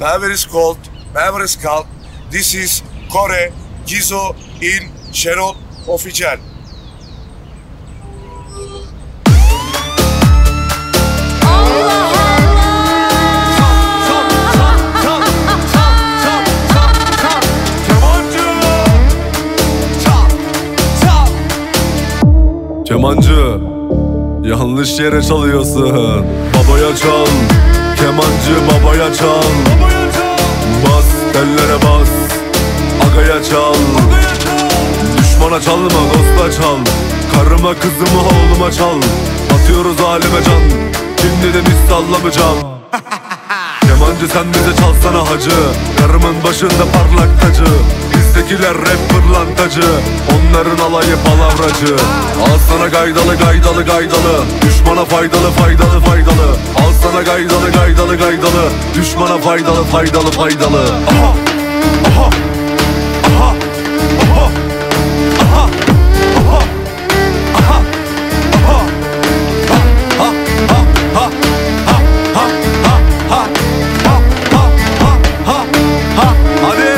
Power is cold, power is calm. This is Kore, Gizo in Şenol Official. Kemancı, yanlış yere çalıyorsun. Babaya çal, kemancı babaya çal. Bas, tellere bas, agaya çal. Düşmana çalma, dosta çal. Karıma, kızıma, oğluma çal. Atıyoruz aleme can, şimdi de biz sallamayacağım. Kemancı sen bize çalsana hacı. Karımın başında parlak tacı. Bizdekiler rap pırlantacı, onların alayı palavracı. Al sana gaydalı gaydalı gaydalı, düşmana faydalı faydalı faydalı. Al sana gaydalı gaydalı gaydalı, düşmana faydalı faydalı faydalı. Aha, aha, aha, aha, aha, aha, aha, aha, ha, ha, ha, ha, ha, ha, ha, ha, ha, ha, ha, ha. Hadi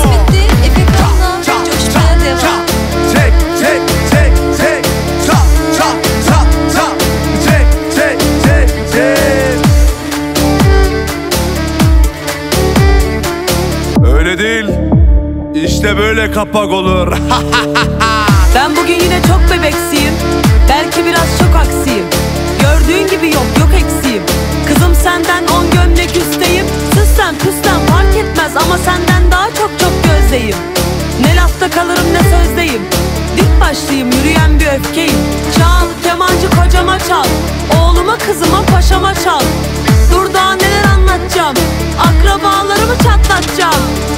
öyle değil, işte böyle kapak olur. Ben bugün yine çok bebeksiyim, belki biraz çok aksiyim. Gördüğün gibi yok eksiğim. Kızım senden 10 gömlek üsteyim. Süssen püsten fark etmez ama senden daha çok gözdeyim. Ne lafta kalırım ne sözdeyim. Dik başlıyım, yürüyen bir öfkeyim. Çal kemancı kocama çal, oğluma kızıma paşama çal. Dur daha neler anlatacağım, akrabalarımı çatlatacağım.